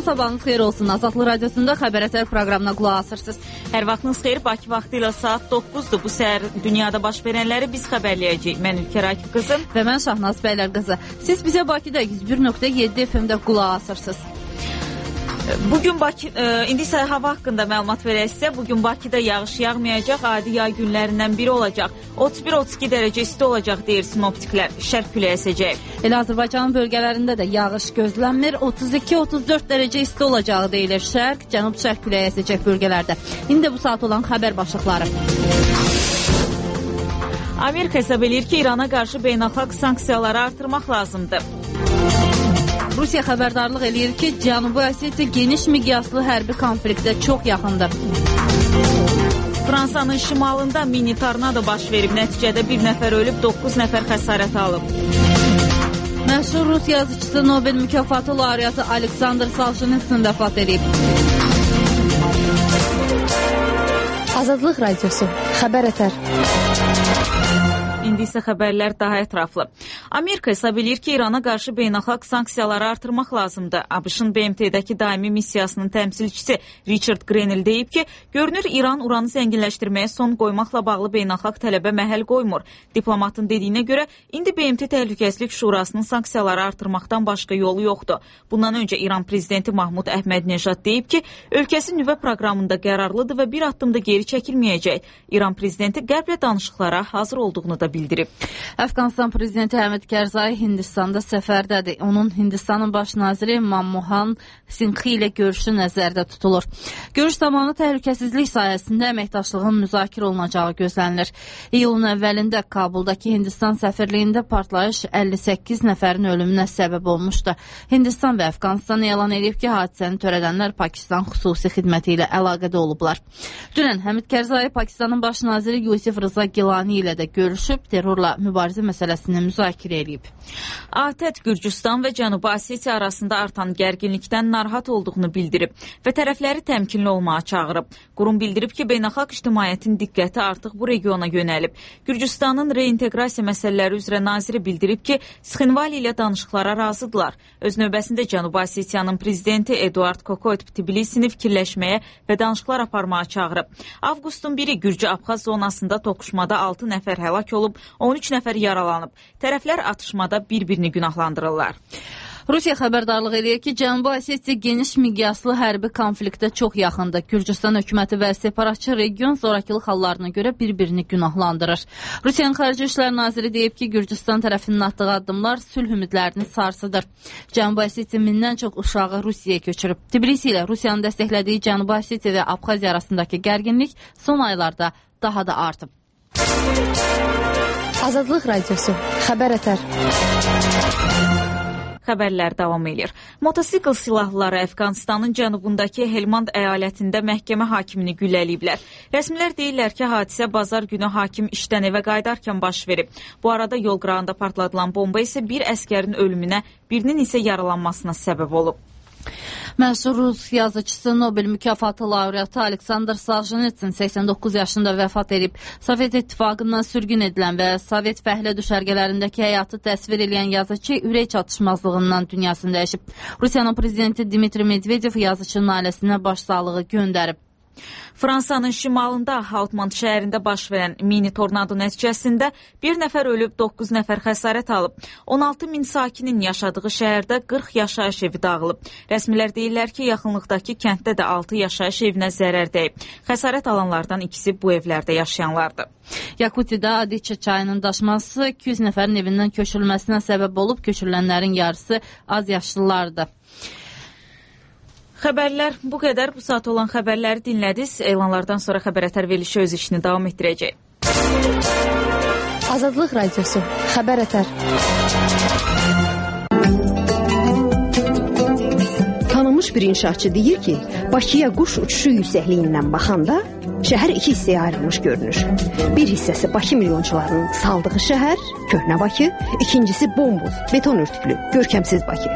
sabahınız xeyir olsun. Azadlıq Radiosunda Xəbər Ətər proqramına qulaq asırsınız. Hər vaxtınız xeyir. Bakı vaxtı ilə saat 9-dur. Bu səhər dünyada baş verənləri biz xəbərləyəcəyik. Mən Ülkər Akif qızım. Və mən Şahnaz Bəylər qızı. Siz bizə Bakıda 101.7 FM-də qulaq asırsınız. Bugün indi isə hava haqqında məlumat verək sizə. Bugün Bakıda yağış yağmayacaq, adi yay günlərindən biri olacaq. 31-32 dərəcə isti olacaq deyir sinoptiklər. Şərq küləyi əsəcək. Elə Azərbaycanın bölgələrində də yağış gözlənmir. 32-34 dərəcə isti olacağı deyilir. Şərq, cənub-şərq küləyi əsəcək bölgələrdə. İndi bu saat olan xəbər başlıqları. Amerika hesab edir ki, İrana qarşı beynəlxalq sanksiyaları artırmaq lazımdır. Rusiya xəbərdarlıq eləyir ki, Cənubi Osetiya geniş miqyaslı hərbi konfliktə çox yaxındır. Fransanın şimalında mini tornado baş verib. Nəticədə bir nəfər ölüb, 9 nəfər xəsarət alıb. Məşhur Rus yazıçısı Nobel mükafatı laureatı Aleksandr Soljenitsin vəfat edib. Azadlıq Radiosu, Xəbər Ətər. İndi isə xəbərlər daha ətraflı. Amerika hesab edir ki, İrana qarşı beynəlxalq sanksiyaları artırmaq lazımdır. ABŞ-ın BMT-dəki daimi missiyasının təmsilçisi Richard Grenell deyib ki, görünür İran uranı zənginləşdirməyə son qoymaqla bağlı beynəlxalq tələbə məhəl qoymur. Diplomatın dediyinə görə, indi BMT Təhlükəsizlik Şurasının sanksiyaları artırmaqdan başqa yolu yoxdur. Bundan öncə İran prezidenti Mahmud Əhmədinejad deyib ki, ölkəsi nüvə proqramında qərarlıdır və bir addımda geri çəkilməyəcək. İran prezidenti qərblə danışıqlara hazır olduğunu da bildirib. Əfqanistan prezidenti Həmid Kərzai Hindistanda səfərdədir. Onun Hindistanın baş naziri Manmohan Singhi ilə görüşü nəzərdə tutulur. Görüş zamanı təhlükəsizlik sayəsində əməkdaşlığın müzakirə olunacağı gözlənilir. İyulun əvvəlində Kabuldakı Hindistan səfirliyində partlayış 58 nəfərin ölümünə səbəb olmuşdu. Hindistan və Əfqanistan elan edib ki, hadisəni törədənlər Pakistan xüsusi xidməti ilə əlaqədə olublar. Dünən Həmid Kərzai Pakistanın baş naziri Yusif Rıza Gilani ilə də görüşüb, terrorla mübarizə məsələsini müzakirə edib. ATƏT Gürcüstan və Cənubi Osetiya arasında artan gərginlikdən narahat olduğunu bildirib və tərəfləri təmkinli olmağa çağırıb. Qurum bildirib ki, beynəlxalq ictimaiyyətin diqqəti artıq bu regiona yönəlib. Gürcüstanın reinteqrasiya məsələləri üzrə naziri bildirib ki, Sxinvali ilə danışıqlara razıdırlar. Öz növbəsində Cənubi Osetiyanın prezidenti Eduard Kokoyt Tbilisini fikirləşməyə və danışıqlar aparmağa çağırıb. Avqustun 1-i Gürcü-Abxaz zonasında toqquşmada 6 nəfər həlak olub, 13 nəfər yaralanıb. Tərəflər atışmada bir-birini günahlandırırlar. Rusiya xəbərdarlıq edir ki, Cənubi Osetiya geniş miqyaslı hərbi konfliktə çox yaxındır. Gürcüstan hökuməti və separatçı region zorakılıq hallarına görə bir-birini günahlandırır. Rusiyanın Xarici İşlər Naziri deyib ki, Gürcüstan tərəfinin atdığı addımlar sülh ümidlərini sarsıdır. Cənubi Osetiya mindən çox uşağı Rusiyaya köçürüb. Tbilisi ilə Rusiyanın dəstəklədiyi Cənubi Osetiya və Abxaziya arasındakı gərginlik son aylarda daha da artıb. Azadlıq Radiosu, Xəbər Ətər. Xəbərlər davam edir. Motosikl silahlıları Əfqanistanın cənubundakı Helmand əyalətində məhkəmə hakimini gülləliyiblər. Rəsmilər deyirlər ki, hadisə bazar günü hakim işdən evə qayıdarkən baş verib. Bu arada yol qırağında partladılan bomba isə bir əskərin ölümünə, birinin isə yaralanmasına səbəb olub. Məşhur Rus yazıçısı Nobel mükafatı laureatı Aleksandr Soljenitsin 89 yaşında vəfat edib. Sovet İttifaqından sürgün edilən və Sovet fəhlə düşərgələrindəki həyatı təsvir edən yazıcı ürək çatışmazlığından dünyasını dəyişib. Rusiyanın prezidenti Dmitri Medvedev yazıcının ailəsinə başsağlığı göndərib. Fransanın şimalında Hautmont şəhərində baş verən mini tornado nəticəsində bir nəfər ölüb, 9 nəfər xəsarət alıb. 16 min sakinin yaşadığı şəhərdə 40 yaşayış evi dağılıb. Rəsmilər deyirlər ki, yaxınlıqdakı kənddə də 6 yaşayış evinə zərər dəyib. Xəsarət alanlardan ikisi bu evlərdə yaşayanlardır. Yakutiyada Adiçə çayının daşması 200 nəfərin evindən köçürülməsinə səbəb olub, köçürülənlərin yarısı az yaşlılardır. Xəbərlər bu qədər. Bu saat olan xəbərləri dinlədiniz. Elanlardan sonra Xəbər Ətər verilişi öz işini davam etdirəcək. Azadlıq Radiosu, Xəbər Ətər. Tanınmış bir inşaatçı deyir ki, Bakıya quş uçuşu yüksəkliyindən baxanda şəhər iki hissəyə ayrılmış görünür. Bir hissəsi Bakı milyonçularının saldığı şəhər, köhnə Bakı, ikincisi bomboz, beton örtüklü, görkəmsiz Bakı.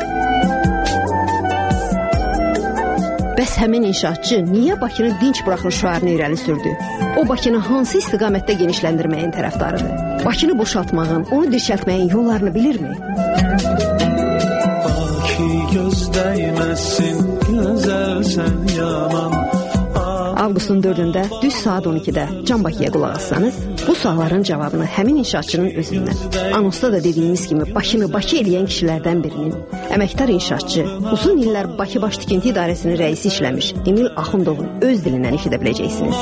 Bəs həmin inşaatçı niyə Bakını dinç buraxın şüarını irəli sürdü? O Bakını hansı istiqamətdə genişləndirməyin tərəfdarıdır? Bakını boşaltmağın, onu dirçəltməyin yollarını bilirmi? göz değmesin, güzelsen yaman. Avqustun 4-də düz saat 12-də Can Bakıya qulaq assanız, bu sualların cavabını həmin inşaatçının özündən, anonsda da dediyimiz kimi Bakını Bakı eləyən kişilərdən birinin, əməkdar inşaatçı, uzun illər Bakı Baş Tikinti İdarəsinin rəisi işləmiş Emil Axundovun öz dilindən eşidə biləcəksiniz.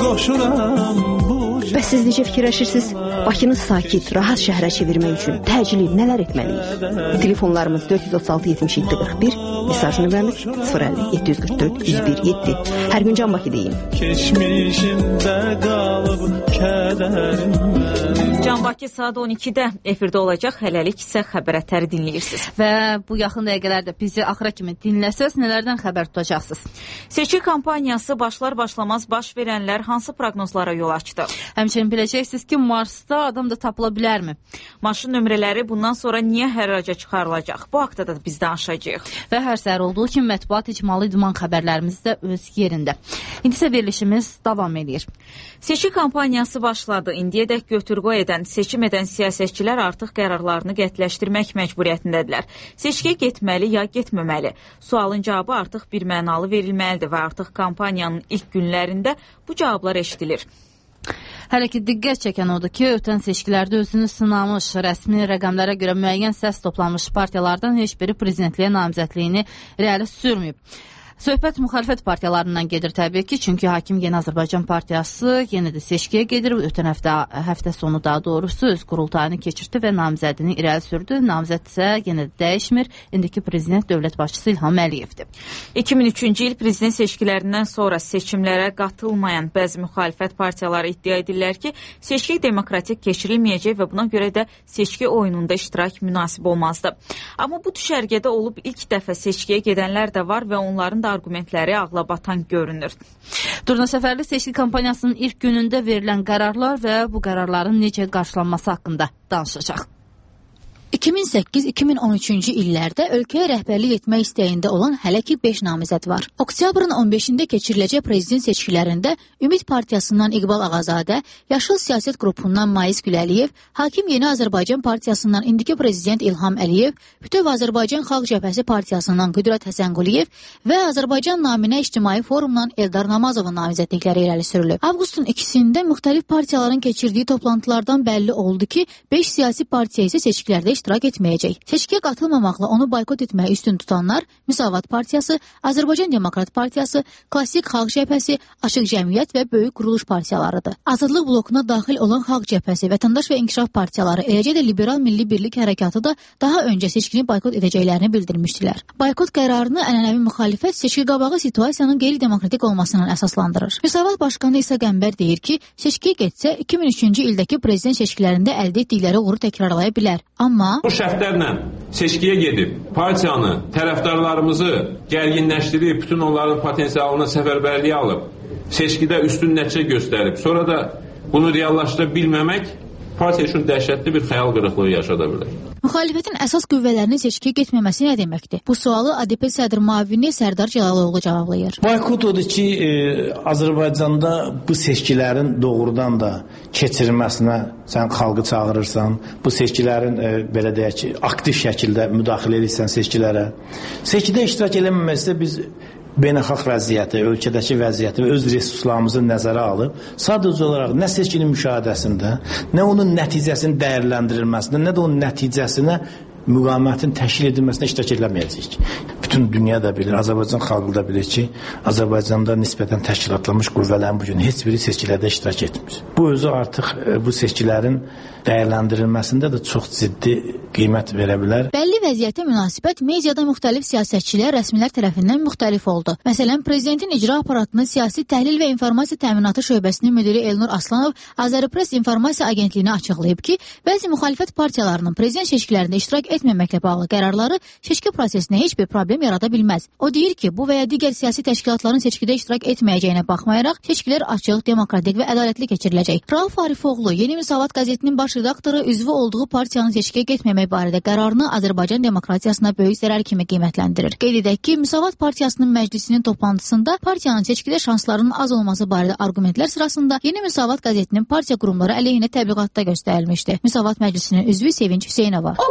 Bəs siz necə fikirləşirsiniz? Bakını sakit, rahat şəhərə çevirmək üçün təcili nələr etməliyik? Telefonlarımız 436-77-41, mesaj nömrəmiz 050-744-101-7. Hər gün Can Bakı deyin. Keçmişimdə qalıb kədərim mənim. Can Bakı saat 12-də efirdə olacaq. Hələlik isə xəbər ətəri dinləyirsiniz. Və bu yaxın dəqiqələrdə bizi axıra kimi dinləsəz, nələrdən xəbər tutacaqsınız? Seçki kampaniyası başlar-başlamaz baş verənlər hansı proqnozlara yol açdı? Həmçinin biləcəksiniz ki, Marsda adam da tapıla bilərmi? Maşın nömrələri bundan sonra niyə hərraca çıxarılacaq? Bu haqda da biz danışacağıq. Və hər səhər olduğu kimi mətbuat icmalı idman xəbərlərimiz də öz yerində. İndi isə verilişimiz davam edir. Seçki kampaniyası başladı. İndiyədək götür-qoy edən, seçim edən siyasətçilər artıq qərarlarını qətiləşdirmək məcburiyyətindədirlər. Seçkiyə getməli ya getməməli? Sualın cavabı artıq bir mənalı verilməlidir və artıq kampaniyanın ilk günlərində bu cavablar eşidilir. Hələ ki, diqqət çəkən odur ki, ötən seçkilərdə özünü sınamış, rəsmi rəqəmlərə görə müəyyən səs toplanmış partiyalardan heç biri prezidentliyə namizədliyini irəli sürməyib. Söhbət müxalifət partiyalarından gedir təbii ki, çünki Hakim Yeni Azərbaycan Partiyası yenə də seçkiyə gedir. Ötən həftə sonu daha doğrusu öz qurultayını keçirdi və namizədini irəli sürdü. Namizəd isə yenə də dəyişmir. İndiki prezident dövlət başçısı İlham Əliyevdir. 2003-cü il prezident seçkilərindən sonra seçimlərə qatılmayan bəzi müxalifət partiyaları iddia edirlər ki, seçki demokratik keçirilməyəcək və buna görə də seçki oyununda iştirak münasib olmazdı. Amma bu düşərgədə olub ilk dəfə seçkiyə gedənlər də var və onların da argumentləri ağlabatan görünür. Durna Səfərli seçki kampaniyasının ilk günündə verilən qərarlar və bu qərarların necə qarşılanması haqqında danışacaq. 2008-2013-cü illərdə ölkəyə rəhbərlik etmək istəyində olan hələ ki 5 namizəd var. Oktyabrın 15-də keçiriləcək prezident seçkilərində Ümid Partiyasından İqbal Ağazadə, Yaşıl Siyasət Qrupundan Mais Güləliyev, Hakim Yeni Azərbaycan Partiyasından indiki prezident İlham Əliyev, Bütöv Azərbaycan Xalq Cəbhəsi Partiyasından Qüdrət Həsənquliyev və Azərbaycan Naminə İctimai Forumdan Eldar Namazovun namizədlikləri irəli sürülüb. Avqustun 2-sində müxtəlif partiyaların keçirdiyi toplantılardan bəlli oldu ki, 5 siyasi partiya isə seçkilərdə iştirak etməyəcək. Seçkiyə qatılmamaqla onu boykot etməyə üstün tutanlar Müsavat Partiyası, Azərbaycan Demokrat Partiyası, Klassik Xalq Cəbhəsi, Açıq Cəmiyyət və Böyük Quruluş partiyalarıdır. Azadlıq blokuna daxil olan Xalq Cəbhəsi, Vətəndaş və İnkişaf partiyaları, eləcə də Liberal Milli Birlik Hərəkatı da daha öncə seçkini boykot edəcəklərini bildirmişdilər. Boykot qərarını ənənəvi müxalifət seçki qabağı situasiyanın qeyri-demokratik olmasından əsaslandırır. Müsavat Başqanı İsa Qəmbər deyir ki, seçkiyə getsə 2003-cü ildəki prezident seçkilərində əldə etdikləri uğuru təkrarlaya bilər. Amma bu şərtlərlə seçkiyə gedib partiyanı, tərəfdarlarımızı gərginləşdirib, bütün onların potensialına səfərbərliyə alıb, seçkidə üstün nəticə göstərib, sonra da bunu reallaşdıra bilməmək partiya üçün dəhşətli bir xəyal qırıqlığı yaşada bilər. Müxalifətin əsas qüvvələrinin seçkiyə getməməsi nə deməkdir? Bu sualı ADP sədr müavini Sərdar Cəlaloğlu cavablayır. Boykot odur ki, Azərbaycanda bu seçkilərin doğrudan da keçirilməsinə sən xalqı çağırırsan, bu seçkilərin belə deyək ki, aktiv şəkildə müdaxilə edirsən seçkilərə. Seçkidə iştirak eləməməksə biz beynəlxalq vəziyyəti, ölkədəki vəziyyəti və öz resurslarımızı nəzərə alıb, sadəcə olaraq nə seçkinin müşahidəsində, nə onun nəticəsinin dəyərləndirilməsində, nə də onun nəticəsinə müqavimətin təşkil edilməsinə iştirak eləməyəcəyik. Bütün dünya da bilir, Azərbaycan xalqı da bilir ki, Azərbaycanda nisbətən təşkilatlanmış qüvvələrin bugün heç biri seçkilərdə iştirak etmir. Bu özü artıq bu seçkilərin dəyərləndirilməsində də çox ciddi qiymət verə bilər. Bəlli vəziyyətə münasibət mediada müxtəlif siyasətçilər, rəsmilər tərəfindən müxtəlif oldu. Məsələn, prezidentin icra aparatının siyasi təhlil və informasiya təminatı şöbəsinin müdiri Elnur Aslanov Azərpress İnformasiya Agentliyinə açıqlayıb ki, bəzi müxalifət partiyalarının prezident seçkilərində iştirak etməməklə bağlı qərarları seçki prosesinə heç bir problem yarada bilməz. O deyir ki, bu və ya digər siyasi təşkilatların seçkidə iştirak etməyəcəyinə baxmayaraq, seçkilər açıq, demokratik və ədalətli keçiriləcək. Rauf Arifoğlu, Yeni Müsavat qəzetinin baş redaktoru, üzvü olduğu partiyanın seçkiyə getməmək barədə qərarını Azərbaycan demokratiyasına böyük zərər kimi qiymətləndirir. Qeyd edək ki, Müsavat Partiyasının məclisinin toplantısında partiyanın seçkidə şanslarının az olması barədə arqumentlər sırasında Yeni Müsavat qəzetinin partiya qurumları əleyhinə təbliğatda göstərilmişdi. Müsavat Məclisinin üzvü Sevinç Hüseynova. O qəzetdə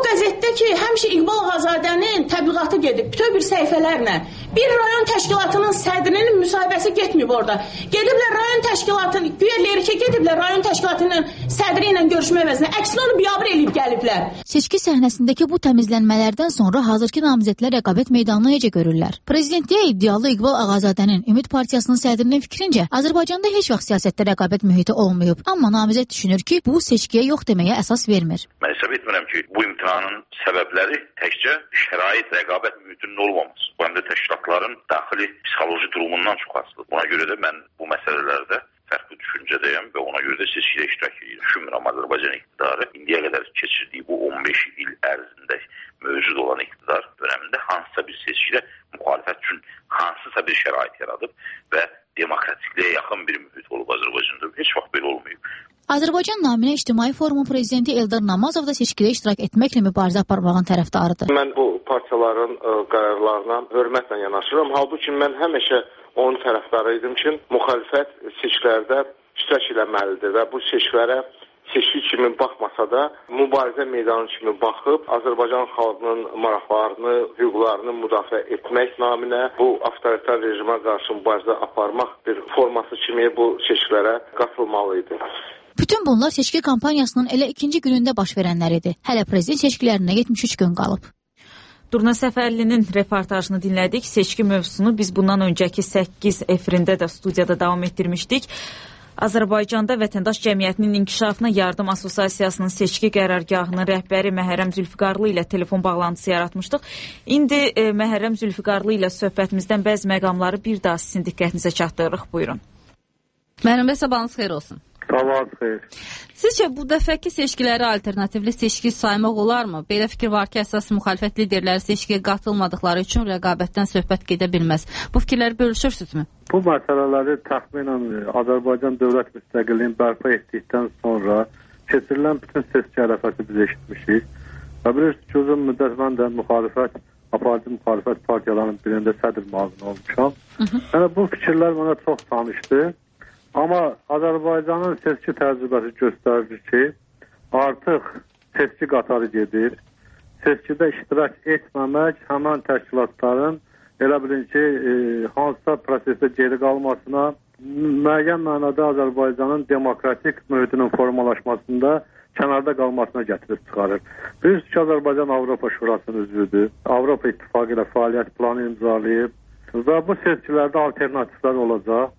belə ki, həmişə İqbal Ağazadənin təbliğatı gedib, bütöv bir səhifələrlə. Bir rayon təşkilatının sədrinin müsahibəsi getməyib orada. Gediblər rayon təşkilatının, güya Lerikə gediblər rayon təşkilatının sədri ilə görüşmə əvəzinə. Əksinə onu biabır eləyib gəliblər. Seçki səhnəsindəki bu təmizlənmələrdən sonra hazırki namizədlər rəqabət meydanını necə görürlər? Prezidentliyə iddialı İqbal Ağazadənin Ümid Partiyasının sədrinin fikrincə, Azərbaycanda heç vaxt siyasətdə rəqabət mühiti olmayıb. Amma namizəd düşünür ki, bu seçkiyə yox deməyə əsas vermir. Mən hesab etmirəm ki, bu imtahanın səbəbləri təkcə şərait, rəqabət mühitinin olmaması. Bu həm də təşkilatların daxili psixoloji durumundan çox asılıdır. Ona görə də mən bu məsələlərdə fərqli düşüncədəyəm və ona görə də seçkidə iştirak edirəm. Düşünmürəm Azərbaycan iqtidarı indiyə qədər keçirdiyi bu 15 il ərzində mövcud olan iqtidar dönəmində hansısa bir seçkidə müxalifət üçün hansısa bir şərait yaradıb və demokratikliyə yaxın bir mühit olub Azərbaycanda. Heç vaxt belə olmayıb. Azərbaycan naminə İctimai Forumun prezidenti Eldar Namazov da seçkidə iştirak etməklə mübarizə aparmağın tərəfdarıdır. Mən bu partiyaların qərarlarına hörmətlə yanaşıram. Halbuki mən həmişə onun tərəfdarı idim ki, müxalifət seçkilərdə iştirak etməlidir və bu seçkilərə seçki kimi baxmasa da mübarizə meydanı kimi baxıb Azərbaycan xalqının maraqlarını, hüquqlarını müdafiə etmək naminə bu avtoritar rejimə qarşı mübarizə aparmaq bir forması kimi bu seçkilərə qatılmalı idi. Bütün bunlar seçki kampanyasının elə ikinci günündə baş verənlər idi. Hələ prezident seçkilərinə 73 gün qalıb. Durna Səfərlinin reportajını dinlədik. Seçki mövzusunu biz bundan öncəki 8 efirində də studiyada davam etdirmişdik. Azərbaycanda Vətəndaş Cəmiyyətinin İnkişafına Yardım Assosiasiyasının seçki qərargahının rəhbəri Məhərrəm Zülfiqarlı ilə telefon bağlantısı yaratmışdıq. İndi Məhərrəm Zülfiqarlı ilə söhbətimizdən bəzi məqamları bir daha sizin diqqətinizə çatdırırıq. Buyurun. Məhərrəm bəy, sabahınız xeyir olsun. Sabahınız xeyir. Sizcə bu dəfəki seçkiləri alternativli seçki saymaq olarmı? Belə fikir var ki, əsas müxalifət liderləri seçkiyə qatılmadıkları üçün rəqabətdən söhbət gedə bilməz. Bu fikirləri bölüşürsünüzmü? Bu məsələləri təxminən Azərbaycan dövlət müstəqilliyini bərpa etdikdən sonra keçirilən bütün seçki ərəfəsi biz eşitmişik. Və bilirsiniz ki, uzun müddət mən də aparıcı müxalifət partiyalarının birində sədr müavini olmuşam. Yəni bu fikirlər mənə çox tanışdı. Amma Azərbaycanın seçki təcrübəsi göstərir ki, artıq seçki qatarı gedir. Seçkidə iştirak etməmək həmən təşkilatların elə bilin ki, hansısa prosesdə geri qalmasına, müəyyən mənada Azərbaycanın demokratik mühitinin formalaşmasında kənarda qalmasına gətirib çıxarır. Bilirsiniz ki, Azərbaycan Avropa Şurasının üzvüdür. Avropa İttifaqı ilə fəaliyyət planı imzalayıb və bu seçkilərdə alternativlər olacaq.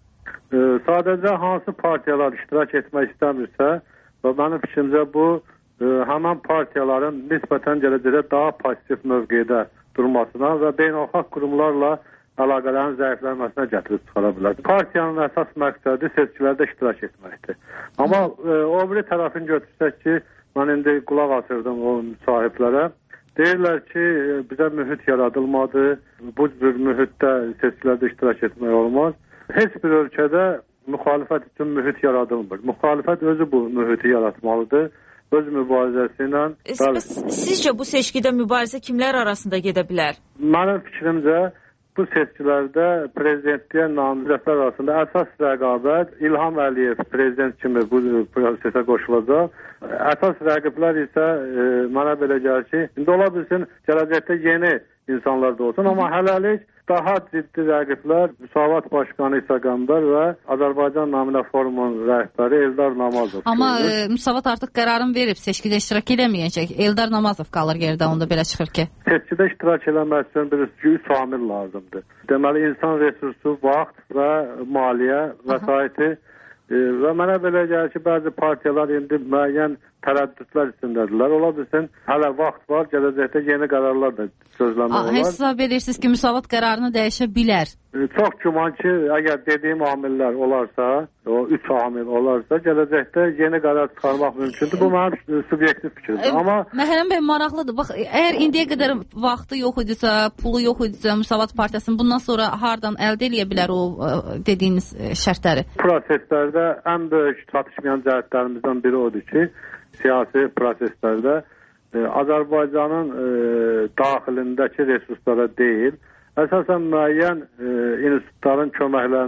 Sadəcə hansı partiyalar iştirak etmək istəmirsə və mənim fikrimcə bu həmən partiyaların nisbətən gələcəkdə daha pasiv mövqedə durmasına və beynəlxalq qurumlarla əlaqələrin zəiflənməsinə gətirib çıxara bilər. Partiyanın əsas məqsədi seçkilərdə iştirak etməkdir. Amma o biri tərəfini götürsək ki, mən indi qulaq asırdım o müsahiblərə. Deyirlər ki, bizə mühit yaradılmadı, bu cür mühitdə seçkilərdə iştirak etmək olmaz. Heç bir ölkədə müxalifət üçün mühit yaradılmır. Müxalifət özü bu mühiti yaratmalıdır. Öz mübarizəsi ilə. Sizcə bu seçkidə mübarizə kimlər arasında gedə bilər? Mənim fikrimcə bu seçkilərdə prezidentliyə namizədlər arasında əsas rəqabət İlham Əliyev prezident kimi bu prosesə qoşulacaq. Əsas rəqiblər isə mənə belə gəlir ki, indi ola bilsin gələcəkdə yeni insanlar da olsun, amma hələlik daha ciddi rəqiblər Müsavat Başqanı İsa Qəmbər və Azərbaycan Naminə Forumun rəhbəri Eldar Namazov. Amma Müsavat artıq qərarını verib, seçkidə iştirak edəməyəcək. Eldar Namazov qalır yerdə, onda belə çıxır ki. Seçkidə iştirak eləmək üçün bir 3 amil lazımdır. Deməli, insan resursu, vaxt və maliyyə, vəsaiti və mənə belə gəlir ki, bəzi partiyalar indi müəyyən tərəddüdlər içindədirlər. Ola bilsin, hələ vaxt var, gələcəkdə yeni qərarlar da sözləmək olar. Hesab edirsiniz ki, Müsavat qərarını dəyişə bilər. Çox güman ki, əgər dediyim amillər olarsa, o 3 amil olarsa, gələcəkdə yeni qərar çıxarmaq mümkündür. Bu mənim subyektiv fikrimdir. Amma Məhərrəm bəy, maraqlıdır. Bax, əgər indiyə qədər vaxtı yox idisə, pulu yox idisə, Müsavat Partiyasının bundan sonra hardan əldə edə bilər o dediyiniz şərtləri? Proseslərdə ən böyük çatışmayan cəhətlərimizdən biri odur ki, siyasi proseslərdə Azərbaycanın daxilindəki resurslara deyil, əsasən müəyyən institutların köməklərinə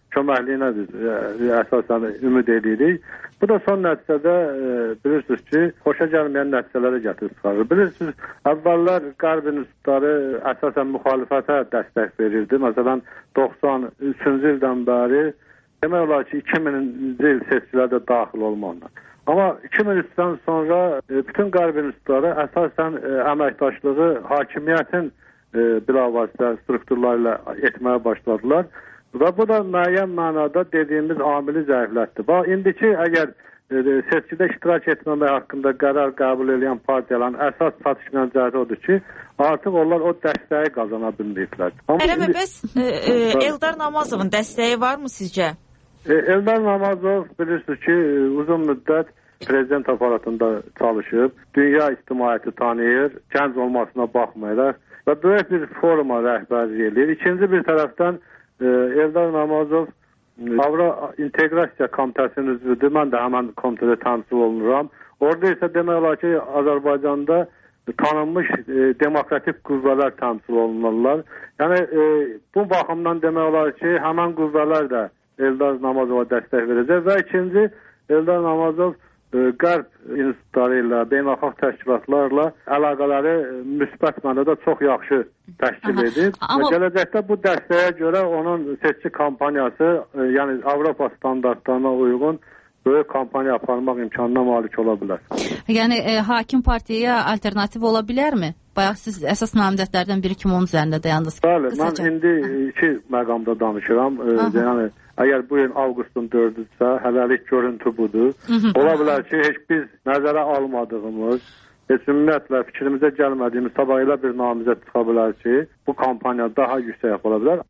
köməkliyinə biz əsasən ümid edirik. Bu da son nəticədə bilirsiniz ki, xoşa gəlməyən nəticələrə gətirib çıxarır. Bilirsiniz, əvvəllər Qərb institutları əsasən müxalifətə dəstək verirdi. Məsələn, 93-cü ildən bəri demək olar ki, 2000-ci il seçkilərdə daxil olmalılar. Amma 2003-dən sonra bütün Qərb institutları əsasən əməkdaşlığı hakimiyyətin bilavasitə strukturları ilə etməyə başladılar. Və bu da müəyyən mənada dediyimiz amili zəiflətdir. Bax, indiki əgər seçkidə iştirak etməmək haqqında qərar qəbul edən partiyaların əsas çatışmayan cəhəti odur ki, artıq onlar o dəstəyi qazana bilməyiblər. Bəs Eldar Namazovun dəstəyi varmı sizcə? Eldar Namazov bilirsiniz ki, uzun müddət prezident aparatında çalışıb, dünya ictimaiyyəti tanıyır, gənc olmasına baxmayaraq və böyük bir foruma rəhbərlik edir. İkinci bir tərəfdən Eldar Namazov Avro İnteqrasiya Komitəsinin üzvüdür. Mən də həmən komitədə təmsil olunuram. Orada isə demək olar ki, Azərbaycanda tanınmış demokratik qüvvələr təmsil olunurlar. Yəni bu baxımdan demək olar ki, həmən qüvvələr də Eldar Namazova dəstək verəcək və ikinci Eldar Namazov Qərb institutları ilə, beynəlxalq təşkilatlarla əlaqələri müsbət mənada çox yaxşı təşkil edib. Və gələcəkdə bu dəstəyə görə onun seçki kampaniyası, yəni Avropa standartlarına uyğun böyük kampaniya aparmaq imkanına malik ola bilər. Yəni hakim partiyaya alternativ ola bilərmi? Bayaq siz əsas namizədlərdən biri kimi onun üzərində dayandınız. Bəli, mən indi iki məqamda danışıram. Yəni əgər bu il avqustun 4-dürsə, hələlik görüntü budur. Ola bilər ki, heç biz nəzərə almadığımız, heç ümumiyyətlə fikrimizə gəlmədiyimiz sabah elə bir namizəd çıxa bilər ki, bu kampaniya daha yüksək ola bilər.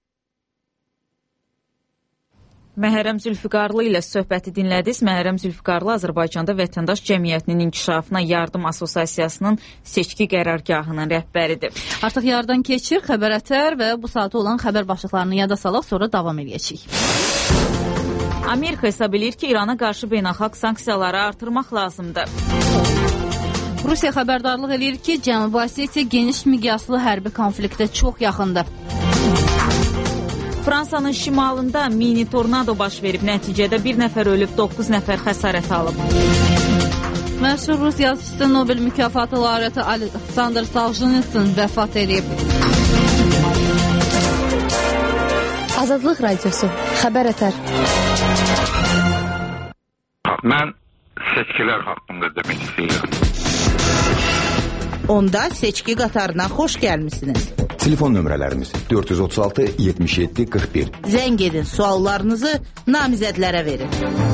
Məhərrəm Zülfiqarlı ilə söhbəti dinlədiniz. Məhərrəm Zülfiqarlı Azərbaycanda Vətəndaş Cəmiyyətinin İnkişafına Yardım Assosiasiyasının seçki qərargahının rəhbəridir. Artıq yardan keçir, xəbər ətər və bu saata olan xəbər başlıqlarını yada salaq, sonra davam edəcəyik. Amerika hesab edir ki, İrana qarşı beynəlxalq sanksiyaları artırmaq lazımdır. Rusiya xəbərdarlıq edir ki, Cənubi Osetiya geniş miqyaslı hərbi konfliktə çox yaxındır. Fransanın şimalında mini tornado baş verib, nəticədə bir nəfər ölüb, 9 nəfər xəsarət alıb. Məşhur Rus yazıçısı Nobel mükafatı laureatı Aleksandr Soljenitsin vəfat edib. Azadlıq Radiosu, xəbər ətər. Mən seçkilər haqqında demək istəyirəm. Onda seçki qatarına xoş gəlmisiniz. Telefon nömrələrimiz 436-77-41. Zəng edin, suallarınızı namizədlərə verin.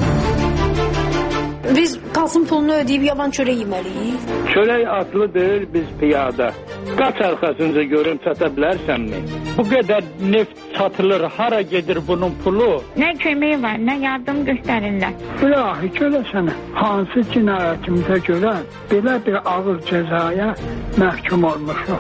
Biz Qasım pulunu ödəyib yavan çörək yeməliyik. Çörək atlı deyil, biz piyada. Qaç arxasınca görüm çata bilərsənmi? Bu qədər neft satılır, hara gedir bunun pulu? Nə kömək var, nə yardım göstərirlər. İlahi görəsən, hansı cinayətimizə görə belə bir ağır cəzaya məhkum olmuşuq.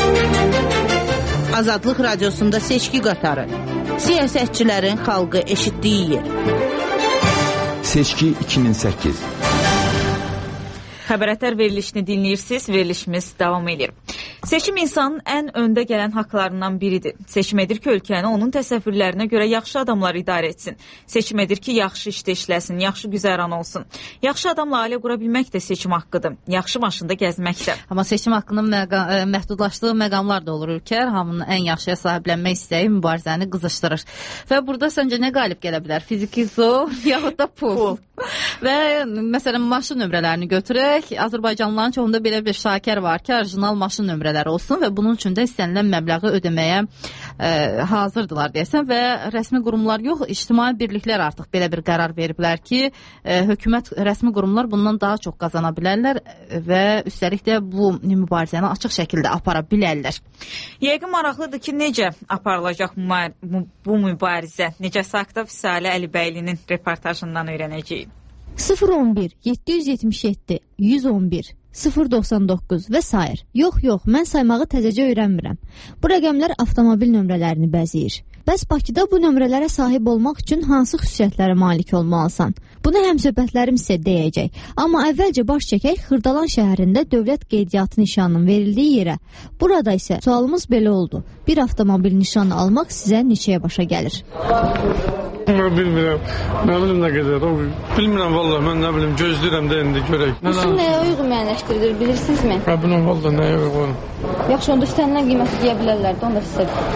Azadlıq Radiosunda seçki qatarı. Siyasətçilərin xalqı eşitdiyi yer. Seçki 2008. Xəbərətər verilişini dinləyirsiniz, verilişimiz davam edir. Seçim insanın ən öndə gələn haqlarından biridir. Seçim edir ki, ölkəni onun təsəvvürlərinə görə yaxşı adamlar idarə etsin. Seçim edir ki, yaxşı işdə işləsin, yaxşı güzəran olsun. Yaxşı adamla ailə qura bilmək də seçim haqqıdır. Yaxşı maşında gəzmək də. Amma seçim haqqının məhdudlaşdığı məqamlar da olur ülkər. Hamının ən yaxşıya sahiblənmək istəyi mübarizəni qızışdırır. Və burada səncə nə qalib gələ bilər? Fiziki zor, yaxud da pul. Və məsələn, maşın nömrələrini götürək. Azərbaycanlıların çoxunda belə bir şakər var ki, orijinal maşın nömrələri olsun və bunun üçün də istənilən məbləği ödəməyə hazırdılar deyəsən və rəsmi qurumlar yox, ictimai birliklər artıq belə bir qərar veriblər ki, hökumət, rəsmi qurumlar bundan daha çox qazana bilərlər və üstəlik də bu mübarizəni açıq şəkildə apara bilərlər. Yəqin maraqlıdır ki, necə aparılacaq bu mübarizə? Necəsə haqda Füsalə Əlibəylinin reportajından öyrənəcəyik. 011 777 111 099 və s. Yox, mən saymağı təzəcə öyrənmirəm. Bu rəqəmlər avtomobil nömrələrini bəzəyir. Bəs Bakıda bu nömrələrə sahib olmaq üçün hansı xüsusiyyətlərə malik olmalısan? Bunu həmsöhbətlərim sizə deyəcək. Amma əvvəlcə baş çəkək Xırdalan şəhərində dövlət qeydiyyatı nişanının verildiyi yerə. Burada isə sualımız belə oldu. Bir avtomobil nişanı almaq sizə neçəyə başa gəlir? Bilmirəm. Nə bilim nə qədər. Bilmirəm vallahi, mən nə bilim, gözləyirəm də indi görək. Üstün nəyə uyğun müəyyənləşdirilir, bilirsinizmi? Bilmirəm vallahi nəyə uyğun. Yaxşı, onda üstəndən qiyməti deyə bilərlər də, onda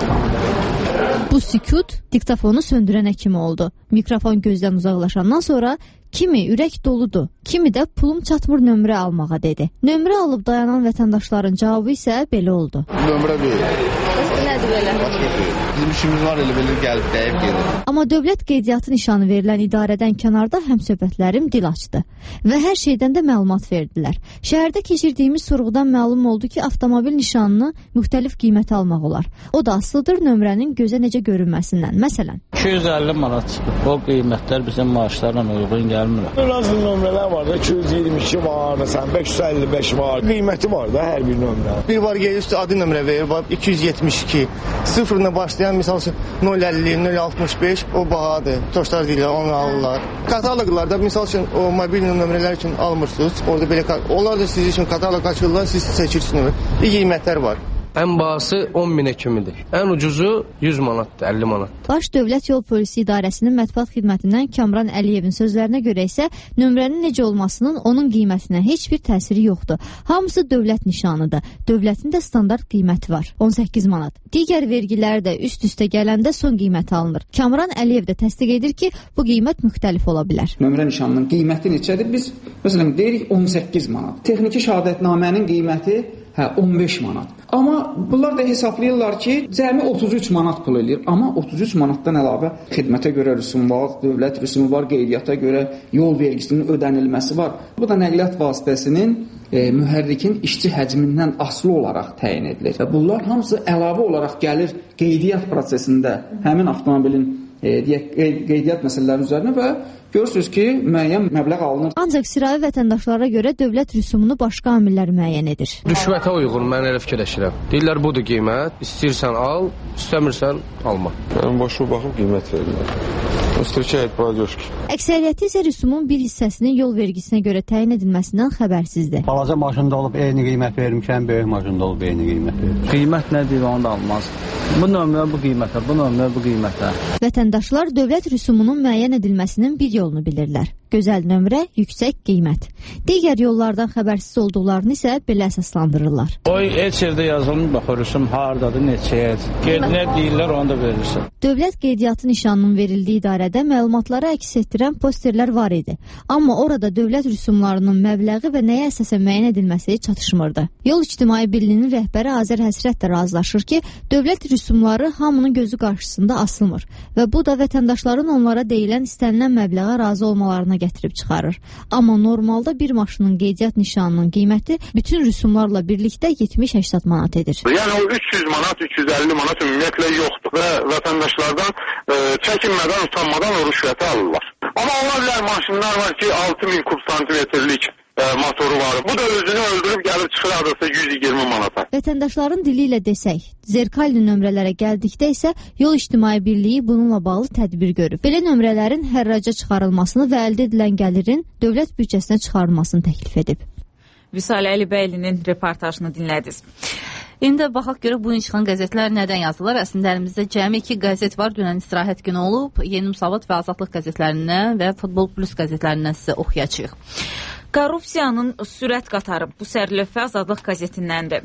sizə. Bu sükut diktafonu söndürənə kimi oldu. Mikrofon gözdən uzaqlaşandan sonra kimi ürək doludur, kimi də pulum çatmır nömrə almağa dedi. Nömrə alıb dayanan vətəndaşların cavabı isə belə oldu. Nömrə deyil. Nədir belə? Bizim işimiz var, elə gəlib dəyib gedir. Amma dövlət qeydiyyatı nişanı verilən idarədən kənarda həmsöhbətlərim dil açdı və hər şeydən də məlumat verdilər. Şəhərdə keçirdiyimiz sorğudan məlum oldu ki, avtomobil nişanını müxtəlif qiymətə almaq olar. O da asılıdır nömrənin gözə necə görünməsindən. Məsələn, 250 manat çıxıb. O qiymətlər bizim maaşlarla uyğun gəlmir. Lazım nömrələr var da, 222 var, məsələn 555 var. Qiyməti var da hər bir nömrə. Bir var gəlir üstü adi nömrə verir, var 272. Sıfırla başlayan misal üçün 050, 065 o bahadır. Toşlar deyirlər, onu alırlar. Kataloqlarda misal üçün o mobil nömrələr üçün almırsınız. Orada belə onlar da siz üçün kataloq açırlar, siz seçirsiniz. Qiymətlər var. Ən bahası 10.000 kimidir. Ən ucuzu 100 manatdır, 50 manat. Baş Dövlət Yol Polisi İdarəsinin mətbuat xidmətindən Kamran Əliyevin sözlərinə görə isə nömrənin necə olmasının onun qiymətinə heç bir təsiri yoxdur. Hamısı dövlət nişanıdır. Dövlətin də standart qiyməti var. 18 manat. Digər vergilər də üst-üstə gələndə son qiymət alınır. Kamran Əliyev də təsdiq edir ki, bu qiymət müxtəlif ola bilər. Nömrə nişanının qiyməti neçədir? Biz məsələn deyirik 18 manat. Texniki şəhadətnamənin qiyməti 15 manat. Amma bunlar da hesablayırlar ki, cəmi 33 manat pul eləyir. Amma 33 manatdan əlavə xidmətə görə rüsum var, dövlət rüsumu var, qeydiyyata görə yol vergisinin ödənilməsi var. Bu da nəqliyyat vasitəsinin mühərrikin işçi həcmindən asılı olaraq təyin edilir. Bunlar hamısı əlavə olaraq gəlir qeydiyyat prosesində həmin avtomobilin qeydiyyat məsələləri üzərinə və görürsünüz ki, müəyyən məbləğ alınır. Ancaq siravi vətəndaşlara görə dövlət rüsumunu başqa amillər müəyyən edir. Rüşvətə uyğun, mən elə fikirləşirəm. Deyirlər, budur qiymət, istəyirsən al, istəmirsən alma. Mən başa baxıb qiymət verirlər. Əksəriyyəti isə rüsumun bir hissəsinin yol vergisinə görə təyin edilməsindən xəbərsizdir. Balaca maşında olub eyni qiymət vermişəm, böyük maşında olub eyni qiymət vermişəm. Qiymət nədir, onu da almaz. Bu nömrə bu qiymətə, bu nömrə bu qiymətə. Vətəndaşlar dövlət rüsumunun müəyyən edilməsinin bir yolunu bilirlər. Gözəl nömrə, yüksək qiymət. Digər yollardan xəbərsiz olduqlarını isə belə əsaslandırırlar. Oy, heç yerdə yazılmır, bax, rüsum hardadır, neçəyə, nə deyirlər, onu da verirsən. Dövlət qeydiyyatı nişanının verildiyi idarədə məlumatları əks etdirən posterlər var idi. Amma orada dövlət rüsumlarının məbləği və nəyə əsasən müəyyən edilməsi çatışmırdı. Yol İctimai Birliyinin rəhbəri Azər Həsrət də razılaşır ki, dövlət rüsumları hamının gözü qarşısında asılmır və bu da vətəndaşların onlara deyilən istənilən məbləğə razı olmalarına gətirib çıxarır. Amma normalda bir maşının qeydiyyat nişanının qiyməti bütün rüsumlarla birlikdə 70-80 manat edir. Yəni o 300 manat, 350 manat ümumiyyətlə yoxdur və vətəndaşlardan çəkinmədən, utanmadan o rüşvəti alırlar. Amma ola bilər maşınlar var ki, 6000 kub santimetrlik motoru var. Bu da özünü öldürüb gəlib çıxır adresa 120 manata. Vətəndaşların dili ilə desək, zerkalli nömrələrə gəldikdə isə Yol İctimai Birliyi bununla bağlı tədbir görüb. Belə nömrələrin hərraca çıxarılmasını və əldə edilən gəlirin dövlət büdcəsinə çıxarılmasını təklif edib. Vüsal Əlibəylinin reportajını dinlədiniz. İndi baxaq görə bu çıxan qəzetlər nədən yazılır? Əslində əlimizdə cəmi 2 qəzet var. Dünən istirahət günü olub. Yeni Müsavat və Azadlıq qəzetlərindən və Futbol Plus qəzetlərindən sizə oxuyacağıq. Korrupsiyanın sürət qatarı bu sərlövhə Azadlıq qəzetindəndir.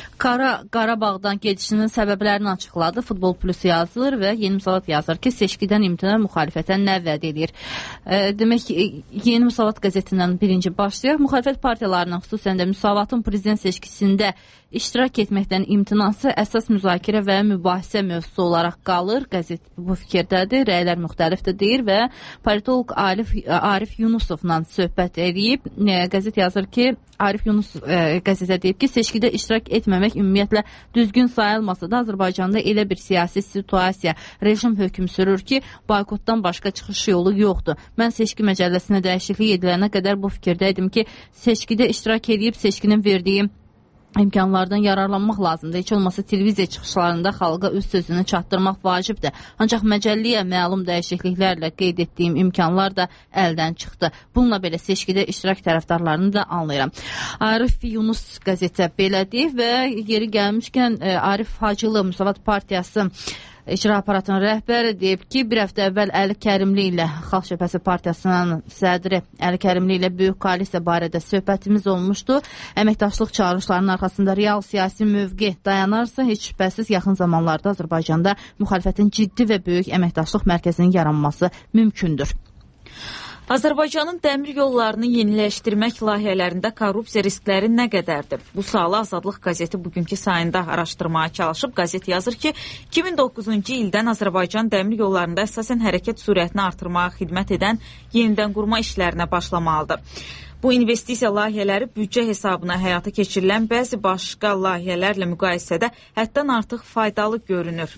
Qarabağdan gedişinin səbəblərini açıqladı. Futbol Plus yazır və Yeni Müsavat yazır ki, seçkidən imtina müxalifətə nə vəd edir? Demək ki, Yeni Müsavat qəzetindən birinci başlayaq. Müxalifət partiyalarının xüsusən də Müsavatın prezident seçkisində iştirak etməkdən imtinası əsas müzakirə və mübahisə mövzusu olaraq qalır. Qəzet bu fikirdədir, rəylər müxtəlifdir deyir və politolog Arif Yunusovla söhbət edib. Qəzet yazır ki, Arif Yunus qəzetə deyib ki, seçkidə iştirak etməmək ümumiyyətlə düzgün sayılmasa da Azərbaycanda elə bir siyasi situasiya, rejim hökm sürür ki, boykotdan başqa çıxış yolu yoxdur. Mən seçki məcəlləsinə dəyişiklik edilənə qədər bu fikirdəydim ki, seçkidə iştirak edib seçkinin verdiyi imkanlardan yararlanmaq lazımdır. Heç olmasa televiziya çıxışlarında xalqa öz sözünü çatdırmaq vacibdir. Ancaq məcəlliyə məlum dəyişikliklərlə qeyd etdiyim imkanlar da əldən çıxdı. Bununla belə seçkidə iştirak tərəfdarlarını da anlayıram. Arif Yunus qəzetə belə deyib və yeri gəlmişkən Arif Hacılı Müsavat Partiyası İcra aparatının rəhbəri deyib ki, bir həftə əvvəl Əli Kərimli ilə Xalq Cəbhəsi Partiyasının sədri Əli Kərimli ilə böyük koalisiya barədə söhbətimiz olmuşdu. Əməkdaşlıq çağırışlarının arxasında real siyasi mövqe dayanarsa, heç şübhəsiz yaxın zamanlarda Azərbaycanda müxalifətin ciddi və böyük əməkdaşlıq mərkəzinin yaranması mümkündür. Azərbaycanın dəmir yollarını yeniləşdirmək layihələrində korrupsiya riskləri nə qədərdir? Bu sualı Azadlıq qəzeti bugünkü sayında araşdırmaya çalışıb. Qəzet yazır ki, 2009-cu ildən Azərbaycan dəmir yollarında əsasən hərəkət sürətini artırmağa xidmət edən yenidən qurma işlərinə başlamalıdır. Bu investisiya layihələri büdcə hesabına həyata keçirilən bəzi başqa layihələrlə müqayisədə həddən artıq faydalı görünür.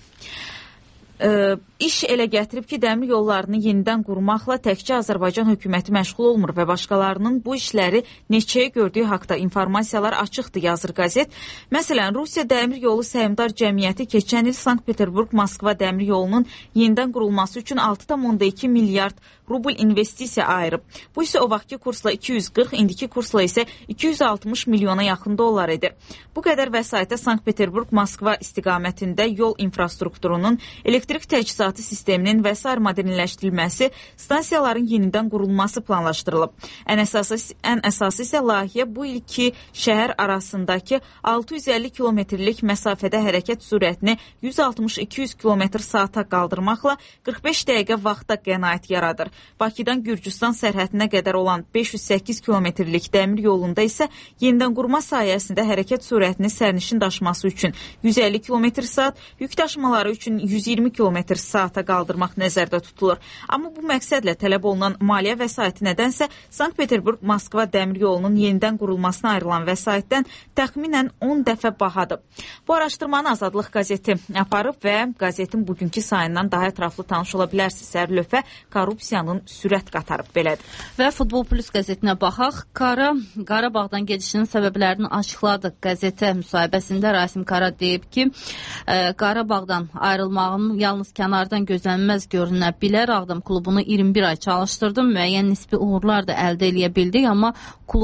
İş elə gətirib ki, dəmir yollarını yenidən qurmaqla təkcə Azərbaycan hökuməti məşğul olmur və başqalarının bu işləri neçəyə gördüyü haqda informasiyalar açıqdır, yazır qəzet. Məsələn, Rusiya Dəmir Yolu Səhmdar Cəmiyyəti keçən il Sankt-Peterburg-Moskva dəmir yolunun yenidən qurulması üçün 6,2 milyard rubl investisiya ayırıb. Bu isə o vaxtki kursla 240, indiki kursla isə 260 milyona yaxın dollar edir. Bu qədər vəsaitə Sankt-Peterburg-Moskva istiqamətində yol infrastrukturunun, elektrik təchizatı sisteminin və s. modernləşdirilməsi, stansiyaların yenidən qurulması planlaşdırılıb. Ən əsası isə layihə bu ilki şəhər arasındakı 650 kilometrlik məsafədə hərəkət sürətini 160-200 km/saata qaldırmaqla 45 dəqiqə vaxta qənaət yaradır. Bakıdan Gürcüstan sərhədinə qədər olan 508 kilometrlik dəmir yolunda isə yenidən qurma sayəsində hərəkət sürətini sərnişin daşıması üçün 150 km/saat, yük daşımaları üçün 120 km/saata qaldırmaq nəzərdə tutulur. Amma bu məqsədlə tələb olunan maliyyə vəsaiti nədənsə Sankt-Peterburg-Moskva dəmir yolunun yenidən qurulmasına ayrılan vəsaitdən təxminən 10 dəfə bahadır. Bu araşdırmanı Azadlıq qəzeti aparıb və qəzetin bugünkü sayından daha ətraflı tanış ola bilərsiniz. Hər lövhə korrupsiyanın sürət qatarıb belədir. Və Futbol Plus qəzetinə baxaq. Qarabağdan gedişinin səbəblərini açıqladı. Qəzetə müsahibəsində Rasim Kara deyib ki, Qarabağdan ayrılmağın yalnız kənardan gözlənilməz görünə bilər. Ağdam klubunu 21 ay çalışdırdım. Müəyyən nisbi uğurlar da əldə edə bildik, amma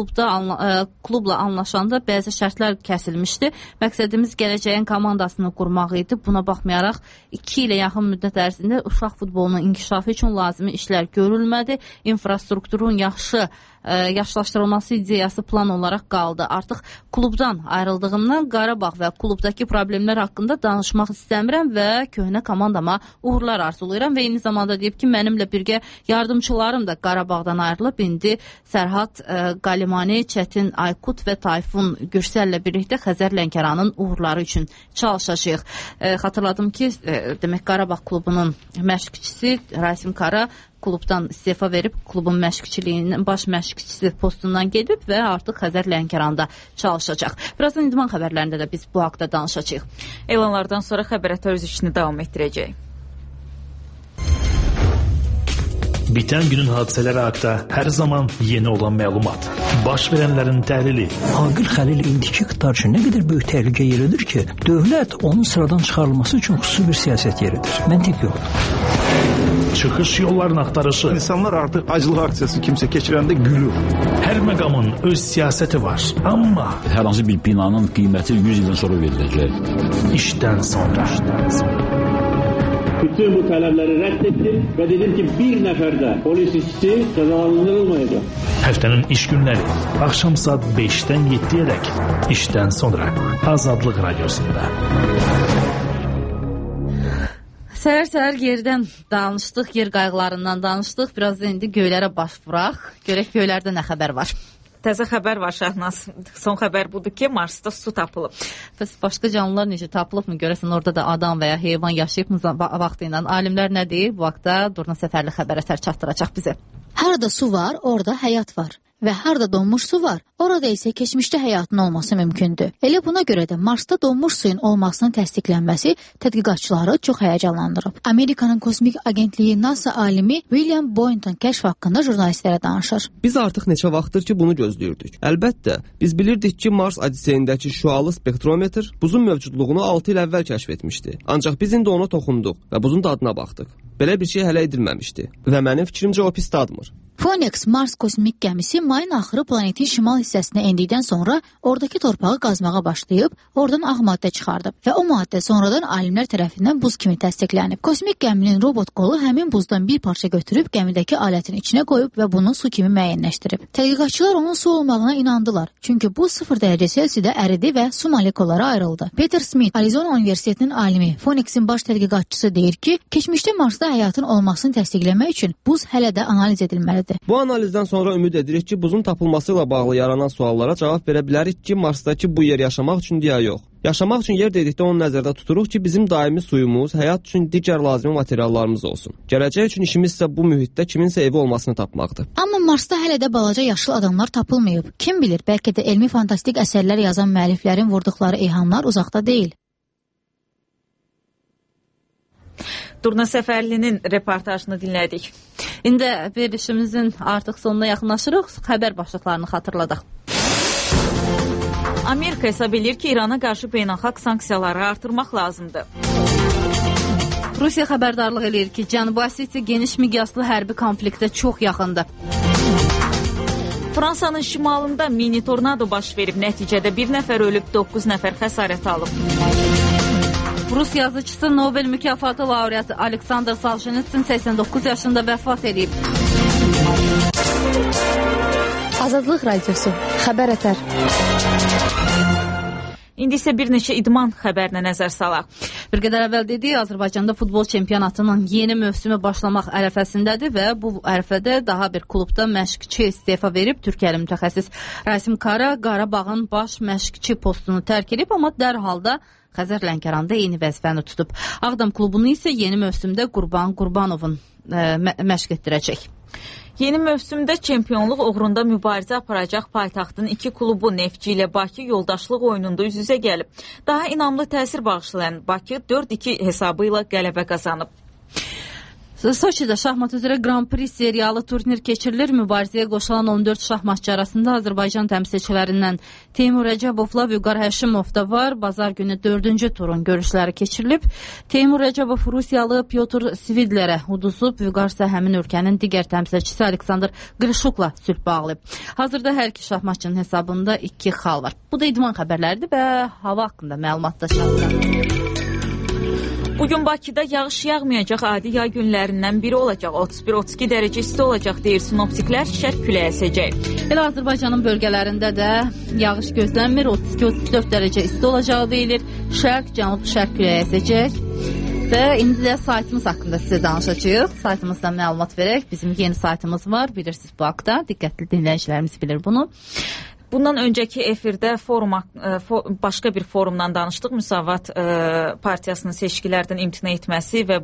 klubla anlaşanda bəzi şərtlər kəsilmişdi. Məqsədimiz gələcəyin komandasını qurmaq idi. Buna baxmayaraq 2 ilə yaxın müddət ərzində uşaq futbolunun inkişafı üçün lazımi işlər görülmədi. İnfrastrukturun yaşlaşdırılması ideyası plan olaraq qaldı. Artıq klubdan ayrıldığımdan Qarabağ və klubdakı problemlər haqqında danışmaq istəmirəm və köhnə komandama uğurlar arzulayıram və eyni zamanda deyib ki, mənimlə birgə yardımçılarım da Qarabağdan ayrılıb. İndi Sərhat Qalimani, Çətin Aykut və Tayfun Gürsəllə birlikdə Xəzər Lənkəranın uğurları üçün çalışacağıq. Xatırladım ki, demək Qarabağ klubunun məşqçisi Rasim Kara klubdan istefa verib, klubun məşqçiliyinin baş məşqçisi postundan gedib və artıq Xəzər Lənkəranda çalışacaq. Birazdan idman xəbərlərində də biz bu haqda danışacağıq. Elanlardan sonra xəbər öz işini davam etdirəcək. Bitən günün hadisələri haqda hər zaman yeni olan məlumat. Baş verənlərin təhlili. Aqil Xəlil indiki iqtidar üçün nə qədər böyük təhlükə yeridir ki, dövlət onun sıradan çıxarılması üçün xüsusi bir siyasət yeridir. Məntiq yoxdur. Çıxış yollarını axtarışı. İnsanlar artıq acılıq aksiyası kimsə keçirəndə gülür. Hər məqamın öz siyasəti var, amma hər hansı bir binanın qiyməti 100 ildən sonra veriləcək. İşdən sonra. Bütün bu tələbləri rədd etdim və dedim ki, bir nəfər də polis işçisi cəzalandırılmayacaq. Həftənin iş günləri axşam saat 5-dən 7-yədək işdən sonra Azadlıq Radiosunda. Səhər-səhər yerdən danışdıq, yer qayğılarından danışdıq. Biraz da indi göylərə baş vuraq. Görək göylərdə nə xəbər var. Təzə xəbər var Şəhnaz. Son xəbər budur ki, Marsda su tapılıb. Bəs başqa canlılar necə tapılıb mı? Görəsən orada da adam və ya heyvan yaşayıb mı vaxtı ilə? Alimlər nə deyir? Bu vaxtda Durna Səfərli xəbər əsər çatdıracaq bizə. Harada su var, orada həyat var. Və harada donmuş su var, orada isə keçmişdə həyatın olması mümkündür. Elə buna görə də Marsda donmuş suyun olmasının təsdiqlənməsi tədqiqatçıları çox həyəcanlandırıb. Amerikanın kosmik agentliyi NASA alimi William Boynton kəşf haqqında jurnalistlərə danışır. Biz artıq neçə vaxtdır ki, bunu gözləyirdik. Əlbəttə, biz bilirdik ki, Mars Odiseyindəki şüalı spektrometr buzun mövcudluğunu 6 il əvvəl kəşf etmişdi. Ancaq biz indi ona toxunduq və buzun dadına baxdıq. Belə bir şey hələ edilməmişdi və mənim fikrimcə o pis dadmır. Phoenix Mars kosmik gəmisi mayın axırı planetin şimal hissəsinə endikdən sonra oradakı torpağı qazmağa başlayıb, oradan ağ maddə çıxardıb və o maddə sonradan alimlər tərəfindən buz kimi təsdiqlənib. Kosmik gəminin robot qolu həmin buzdan bir parça götürüb gəmidəki alətin içinə qoyub və bunu su kimi müəyyənləşdirib. Tədqiqatçılar onun su olmağına inandılar, çünki buz 0 dərəcə Selsidə əridi və su molekulları ayrıldı. Peter Smith, Arizona Universitetinin alimi, Phoenix'in baş tədqiqatçısı deyir ki, keçmişdə Marsda həyatın olmasını təsdiqləmək üçün buz hələ də analiz edilməlidir. Bu analizdən sonra ümid edirik ki, buzun tapılması ilə bağlı yaranan suallara cavab verə bilərik ki, Marsdakı bu yer yaşamaq üçün ya yox. Yaşamaq üçün yer dedikdə onu nəzərdə tuturuq ki, bizim daimi suyumuz, həyat üçün digər lazımi materiallarımız olsun. Gələcək üçün işimiz isə bu mühitdə kiminsə evi olmasını tapmaqdır. Amma Marsda hələ də balaca yaşıl adamlar tapılmayıb. Kim bilir, bəlkə də elmi fantastik əsərlər yazan müəlliflərin vurduqları ilhamlar uzaqda deyil. Durna Səfərlinin reportajını dinlədik. İndi verilişimizin artıq sonuna yaxınlaşırıq. Xəbər başlıqlarını xatırladaq. Amerika hesab edir ki, İrana qarşı beynəlxalq sanksiyaları artırmaq lazımdır. Rusiya xəbərdarlıq eləyir ki, Cənubi Osetiya geniş miqyaslı hərbi konfliktə çox yaxındır. Fransanın şimalında mini tornado baş verib, nəticədə bir nəfər ölüb, 9 nəfər xəsarət alıb. Rus yazıcısı Nobel mükafatı laureatı Aleksandr Soljenitsin 89 yaşında vəfat edib. Azadlıq Radiosu, xəbər ətər. İndi isə bir neçə idman xəbərinə nəzər salaq. Bir qədər əvvəl dedik, Azərbaycanda futbol çempionatının yeni mövsümü başlamaq ərəfəsindədir və bu ərəfədə daha bir klubda məşqçi istefa verib. Türkiyəli mütəxəssis Rasim Kara Qarabağın baş məşqçi postunu tərk edib, amma dərhal da Xəzər Lənkəranda eyni vəzifəni tutub. Ağdam klubunu isə yeni mövsümdə Qurban Qurbanovun məşq etdirəcək. Yeni mövsümdə çempionluq uğrunda mübarizə aparacaq paytaxtın iki klubu Neftçi ilə Bakı yoldaşlıq oyununda üz-üzə gəlib. Daha inamlı təsir bağışlayan Bakı 4-2 hesabı ilə qələbə qazanıb. Soçidə şahmat üzrə Grand Prix seriyalı turnir keçirilir. Mübarizəyə qoşulan 14 şahmatçı arasında Azərbaycan təmsilçilərindən Teymur Rəcəbovla Vüqar Həşimov da var. Bazar günü 4-cü turun görüşləri keçirilib. Teymur Rəcəbov Rusiyalı Pyotr Svidlerə uduzub. Vüqar isə həmin ölkənin digər təmsilçisi Aleksandr Qrişukla sülh bağlayıb. Hazırda hər iki şahmatçının hesabında 2 xal var. Bu da idman xəbərləridir və hava haqqında məlumat da çatdırır. Bugün Bakıda yağış yağmayacaq, adi yay günlərindən biri olacaq. 31-32 dərəcə isti olacaq deyir sinoptiklər, şərq küləyi əsəcək. Elə Azərbaycanın bölgələrində də yağış gözlənmir, 32-34 dərəcə isti olacağı deyilir. Şərq, cənub, şərq küləyi əsəcək. Və indi də saytımız haqqında sizə danışacağıq. Saytımızda məlumat verək. Bizim yeni saytımız var, bilirsiniz bu haqda. Diqqətli dinləyicilərimiz bilir bunu. Bundan öncəki efirdə başqa bir forumdan danışdıq. Müsavat partiyasının seçkilərdən imtina etməsi və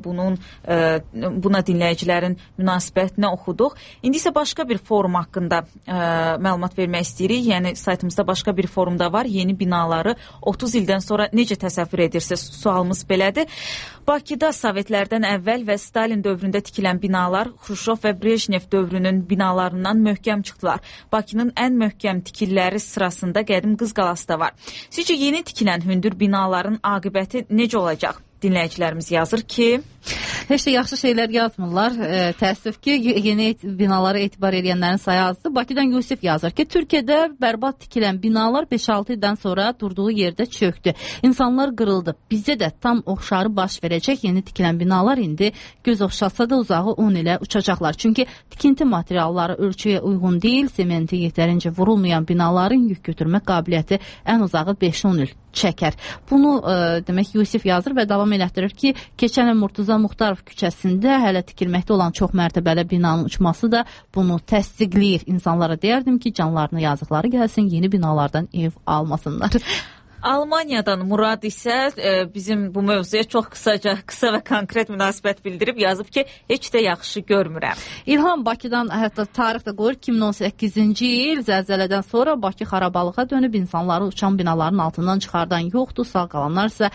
buna dinləyicilərin münasibətinə oxuduq. İndi isə başqa bir forum haqqında məlumat vermək istəyirik. Yəni saytımızda başqa bir forumda var. Yeni binaları 30 ildən sonra necə təsəvvür edirsiniz? Sualımız belədir. Bakıda Sovetlərdən əvvəl və Stalin dövründə tikilən binalar Xruşov və Brejnev dövrünün binalarından möhkəm çıxdılar. Bakının ən möhkəm tikililəri sırasında qədim Qız Qalası da var. Sizcə yeni tikilən hündür binaların aqibəti necə olacaq? Dinləyicilərimiz yazır ki, heç də yaxşı şeylər yazmırlar. Təəssüf ki, yeni binalara etibar edənlərin sayı azdır. Bakıdan Yusif yazır ki, Türkiyədə bərbad tikilən binalar 5-6 ildən sonra durduğu yerdə çöktü. İnsanlar qırıldı. Bizdə də tam oxşarı baş verəcək. Yeni tikilən binalar indi göz oxşatsa da uzağı 10 ilə uçacaqlar. Çünki tikinti materialları ölçüyə uyğun deyil. Sementi yetərincə vurulmayan binaların yük götürmə qabiliyyəti ən uzağı 5-10 il çəkər. Bunu demək Yusif yazır və davam elətdirir ki, keçən il Murtuza Muxtarov küçəsində hələ tikilməkdə olan çox mərtəbəli binanın uçması da bunu təsdiqləyir. İnsanlara deyərdim ki, canlarına yazıqları gəlsin, yeni binalardan ev almasınlar. Almaniyadan Murad isə bizim bu mövzuya çox qısa və konkret münasibət bildirib yazıb ki, heç də yaxşı görmürəm. İlham Bakıdan hətta tarix də qoyur 2018-ci il zəlzələdən sonra Bakı xarabalığa dönüb insanları uçan binaların altından çıxardan yoxdur, sağ qalanlar isə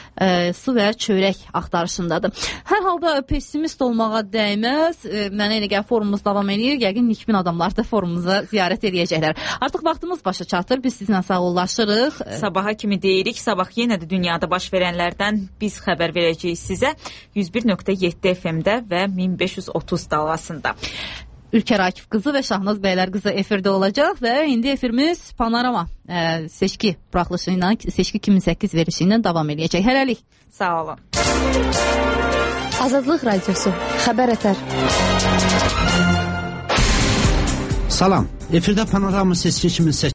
su və çörək axtarışındadır. Hər halda pessimist olmağa dəyməz. Mənə elə gəl forumumuz davam edir. Yəqin 2000 adamlar da forumumuza ziyarət edəcəklər. Artıq vaxtımız başa çatır. Biz sizinlə sağollaşırıq. Sabaha kimi deyirik. Sabah yenə də dünyada baş verənlərdən biz xəbər verəcəyik sizə 101.7 FM-də və 1530 dalğasında. Ülker Akif qızı və Şahnaz Bəylər qızı efirdə olacaq və indi efirimiz Panorama seçki buraxılışı ilə, seçki 2008 verilişi ilə davam edəcək. Hələlik. Sağ olun. Azadlıq Radiosu, xəbər ətər. Salam, efirdə Panorama seçki 2008